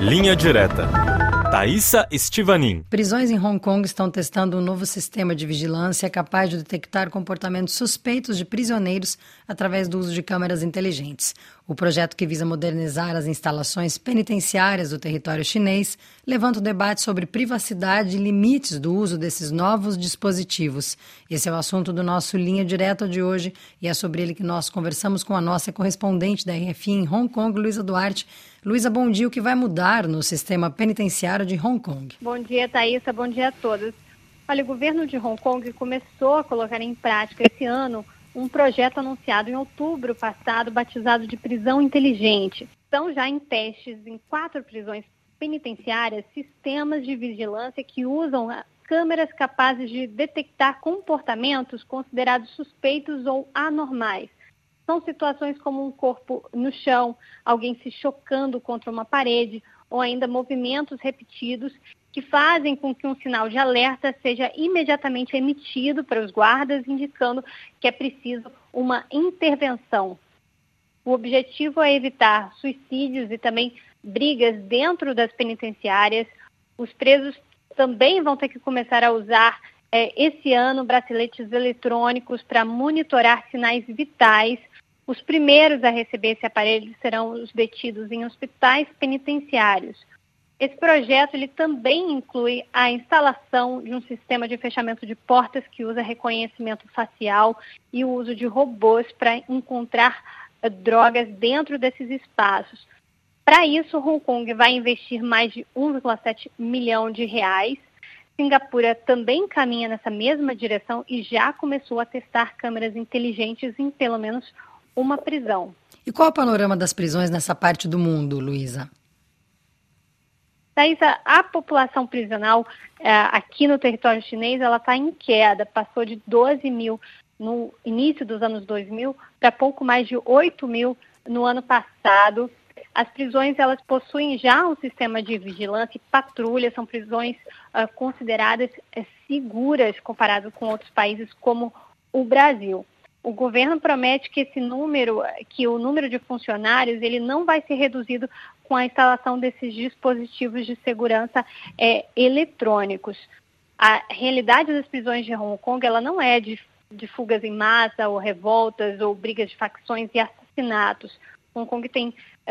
Linha Direta. Thaisa Estivanin. Prisões em Hong Kong estão testando um novo sistema de vigilância capaz de detectar comportamentos suspeitos de prisioneiros através do uso de câmeras inteligentes. O projeto, que visa modernizar as instalações penitenciárias do território chinês, levanta o debate sobre privacidade e limites do uso desses novos dispositivos. Esse é o assunto do nosso Linha Direta de hoje e é sobre ele que nós conversamos com a nossa correspondente da RFI em Hong Kong, Luísa Duarte. Luísa, bom dia. O que vai mudar no sistema penitenciário de Hong Kong? Bom dia, Thaisa. Bom dia a todos. Olha, o governo de Hong Kong começou a colocar em prática esse ano um projeto anunciado em outubro passado, batizado de prisão inteligente. Estão já em testes em 4 prisões penitenciárias sistemas de vigilância que usam câmeras capazes de detectar comportamentos considerados suspeitos ou anormais. São situações como um corpo no chão, alguém se chocando contra uma parede ou ainda movimentos repetidos que fazem com que um sinal de alerta seja imediatamente emitido para os guardas, indicando que é preciso uma intervenção. O objetivo é evitar suicídios e também brigas dentro das penitenciárias. Os presos também vão ter que começar a usar esse ano braceletes eletrônicos para monitorar sinais vitais. Os primeiros a receber esse aparelho serão os detidos em hospitais penitenciários. Esse projeto ele também inclui a instalação de um sistema de fechamento de portas que usa reconhecimento facial e o uso de robôs para encontrar drogas dentro desses espaços. Para isso, Hong Kong vai investir mais de 1,7 milhão de reais. Singapura também caminha nessa mesma direção e já começou a testar câmeras inteligentes em pelo menos uma prisão. E qual é o panorama das prisões nessa parte do mundo, Luísa? Thaisa, a população prisional aqui no território chinês ela está em queda, passou de 12 mil no início dos anos 2000 para pouco mais de 8 mil no ano passado. As prisões elas possuem já um sistema de vigilância e patrulha, são prisões consideradas seguras comparado com outros países como o Brasil. O governo promete que o número de funcionários ele não vai ser reduzido com a instalação desses dispositivos de segurança eletrônicos. A realidade das prisões de Hong Kong ela não é de fugas em massa ou revoltas ou brigas de facções e assassinatos. Hong Kong tem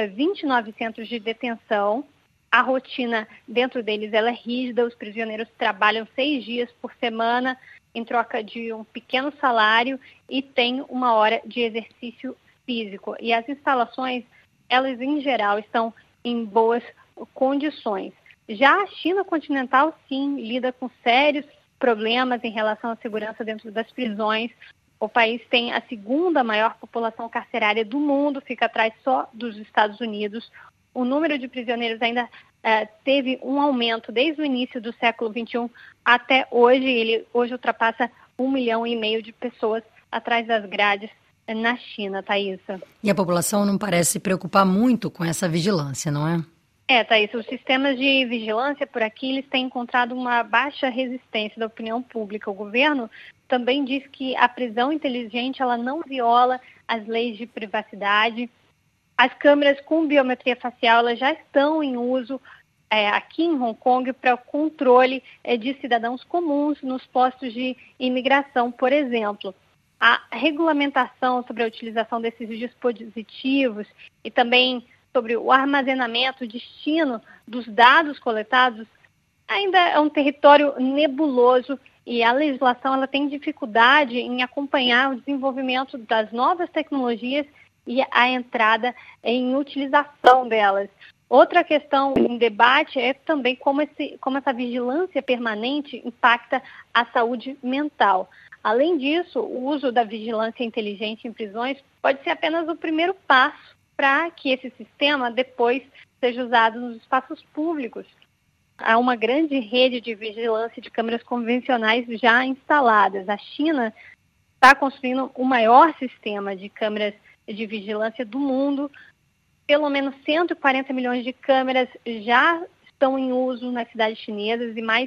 29 centros de detenção. A rotina dentro deles ela é rígida, os prisioneiros trabalham 6 dias por semana em troca de um pequeno salário e tem 1 hora de exercício físico. E as instalações, elas em geral estão em boas condições. Já a China continental, sim, lida com sérios problemas em relação à segurança dentro das prisões. O país tem a 2ª maior população carcerária do mundo, fica atrás só dos Estados Unidos. O número de prisioneiros ainda teve um aumento desde o início do século XXI até hoje. Ele hoje ultrapassa 1,5 milhão de pessoas atrás das grades na China, Thaisa. E a população não parece se preocupar muito com essa vigilância, não é? Thaisa, os sistemas de vigilância por aqui eles têm encontrado uma baixa resistência da opinião pública. O governo também diz que a prisão inteligente ela não viola as leis de privacidade. As câmeras com biometria facial elas já estão em uso aqui em Hong Kong para o controle de cidadãos comuns nos postos de imigração, por exemplo. A regulamentação sobre a utilização desses dispositivos e também sobre o armazenamento, o destino dos dados coletados ainda é um território nebuloso e a legislação ela tem dificuldade em acompanhar o desenvolvimento das novas tecnologias e a entrada em utilização delas. Outra questão em debate é também como essa vigilância permanente impacta a saúde mental. Além disso, o uso da vigilância inteligente em prisões pode ser apenas o primeiro passo para que esse sistema depois seja usado nos espaços públicos. Há uma grande rede de vigilância de câmeras convencionais já instaladas. A China está construindo o maior sistema de câmeras de vigilância do mundo. Pelo menos 140 milhões de câmeras já estão em uso nas cidades chinesas e mais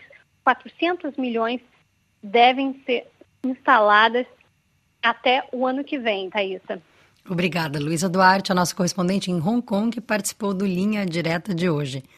400 milhões devem ser instaladas até o ano que vem, Thaisa. Obrigada, Luísa Duarte, a nossa correspondente em Hong Kong, que participou do Linha Direta de hoje.